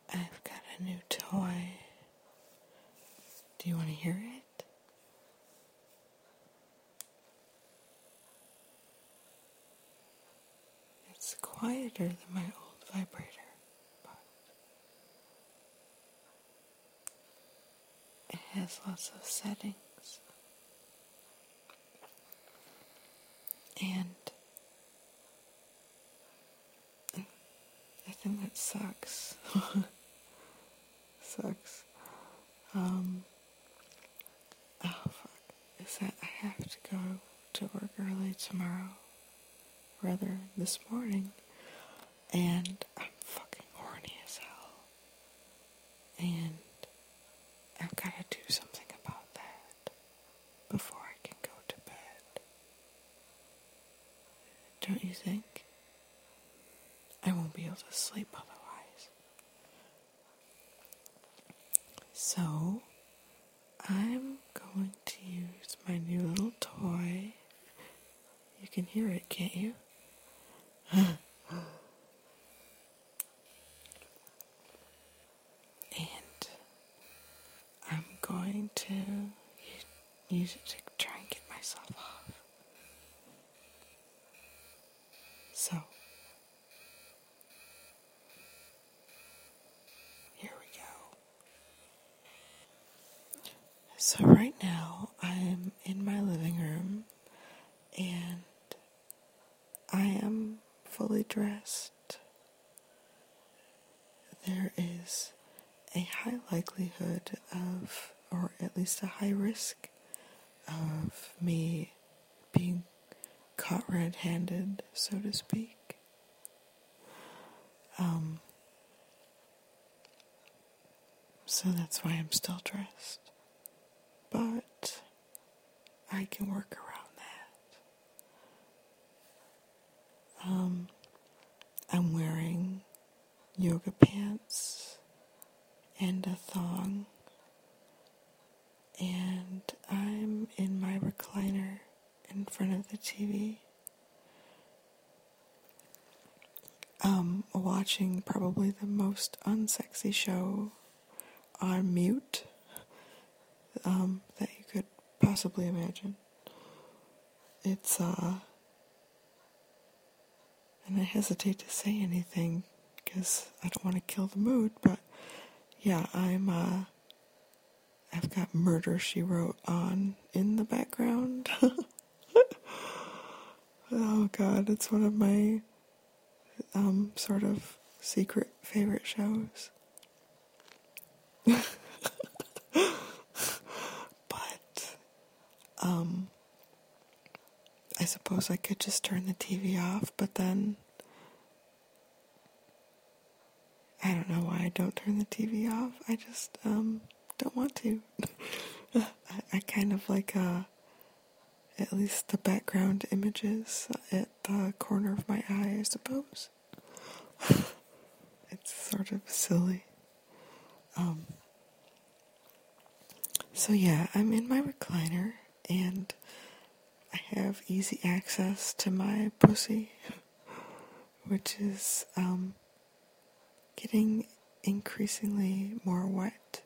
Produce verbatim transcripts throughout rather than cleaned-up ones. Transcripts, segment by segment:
I've got a new toy. Do you want to hear it? It's quieter than my old vibrator, but it has lots of settings. And the thing that sucks, sucks, um, oh fuck, is that I have to go to work early tomorrow, rather this morning, and I'm fucking horny as hell, and I've got to do something about that before I can go to bed. Don't you think? I won't be able to sleep otherwise. So, I'm going to use my new little toy. You can hear it, can't you? And I'm going to use it to try and get myself off. So, here we go. So right now, I'm in my living room, and I am fully dressed. There is a high likelihood of, or at least a high risk of me being caught red-handed, so to speak. Um, so that's why I'm still dressed. But I can work around that. Um, I'm wearing yoga pants and a thong, and I'm in my recliner in front of the T V, um, watching probably the most unsexy show on mute um, that you could possibly imagine. It's, uh, and I hesitate to say anything because I don't want to kill the mood, but yeah, I'm, uh, I've got Murder, She Wrote on in the background. Oh god, it's one of my, um, sort of secret favorite shows. But, um, I suppose I could just turn the T V off, but then I don't know why I don't turn the T V off. I just, um, don't want to. I, I kind of like, uh, at least the background images at the corner of my eye, I suppose. It's sort of silly. Um, so yeah, I'm in my recliner, and I have easy access to my pussy, which is, um, getting increasingly more wet.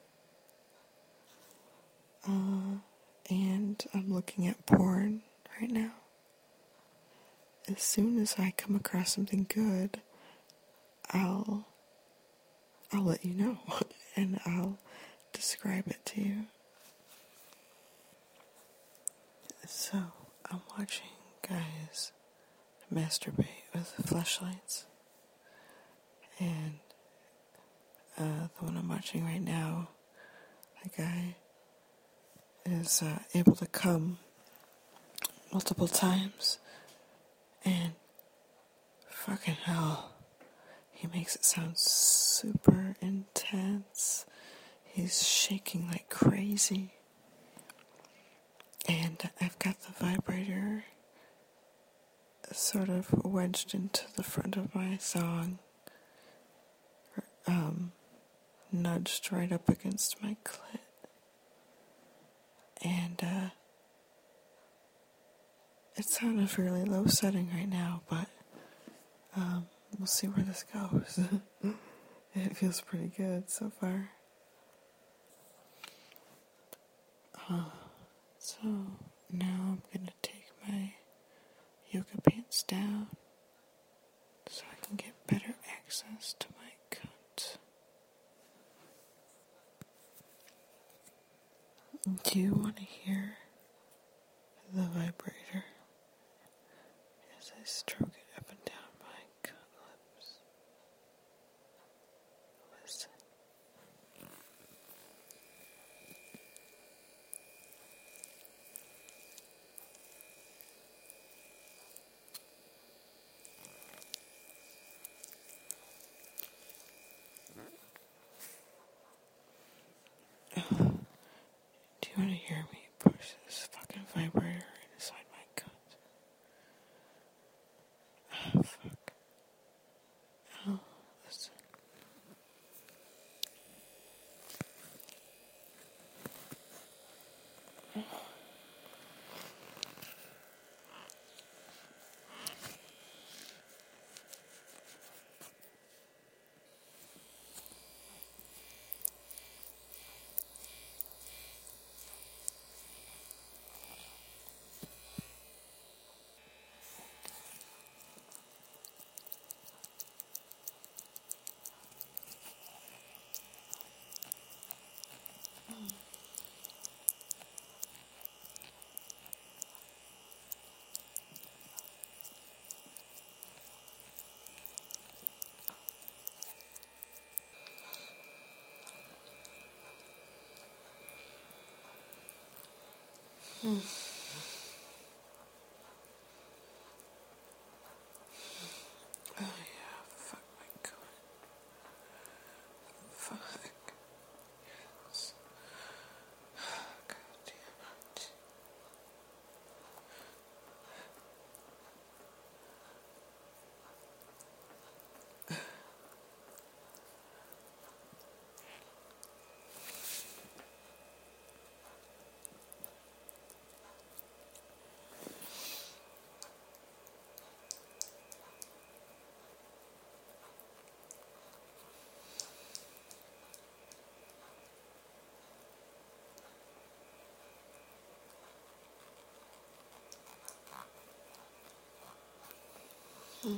Uh, and I'm looking at porn right now. As soon as I come across something good, I'll, I'll let you know, and I'll describe it to you. So, I'm watching guys masturbate with flashlights, and uh, the one I'm watching right now, the guy is uh, able to come multiple times, and fucking hell, he makes it sound super intense. He's shaking like crazy, and I've got the vibrator sort of wedged into the front of my thong, um, nudged right up against my clit. And, uh, it's on a fairly low setting right now, but, um, we'll see where this goes. It feels pretty good so far. Uh, so now I'm gonna take my yoga pants down so I can get better access to my coat. Do you want to hear the vibrator as I stroke it up and down my coat lips? Listen. Do you want to hear me push this fucking vibrator inside my coat? Oh, fuck. Oh, listen. Hmm. Oh yeah, fuck my coat. Fuck. God damn it. Hmm.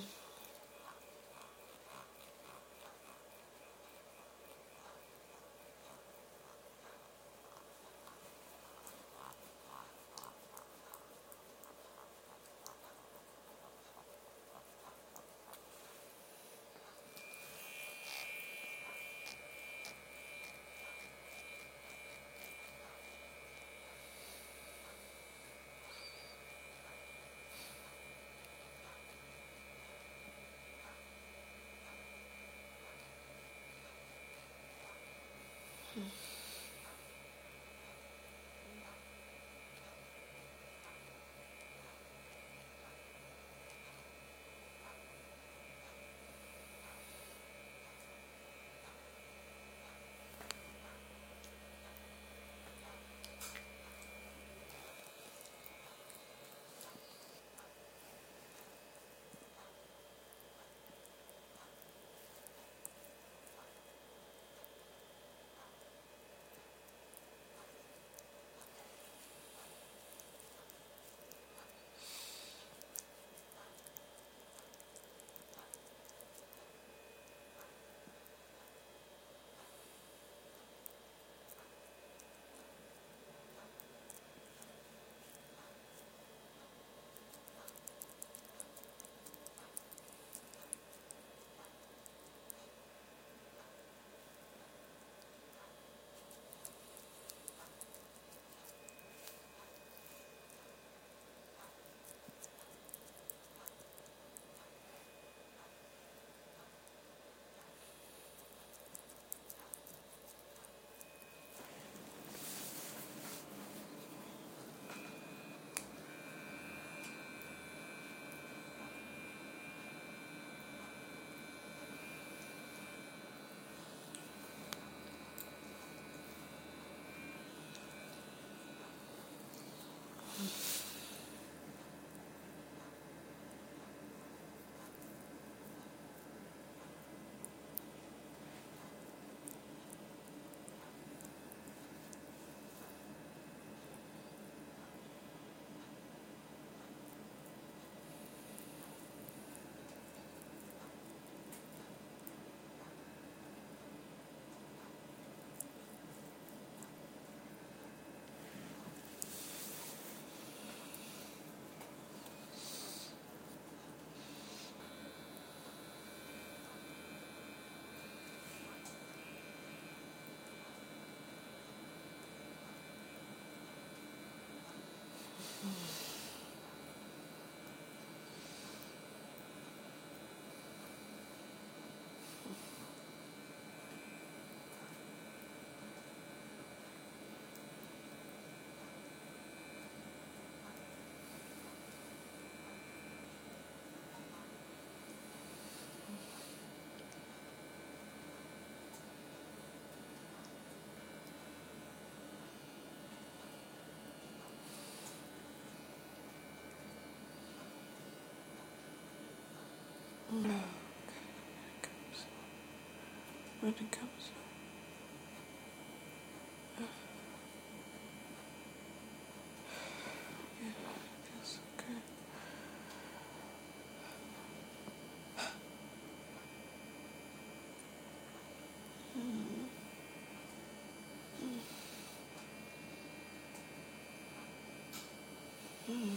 when it comes up. Yeah, it feels so good. Mm. Mm.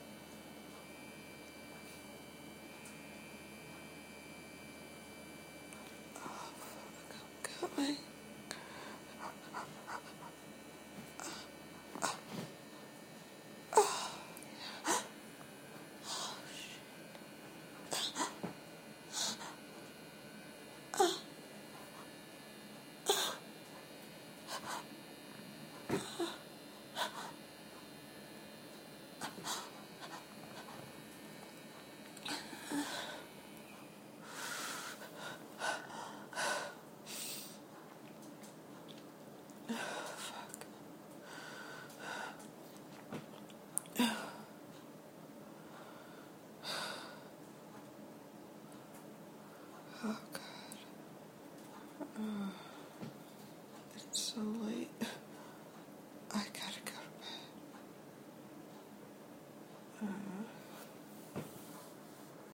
I'm coming. Oh, God. Uh.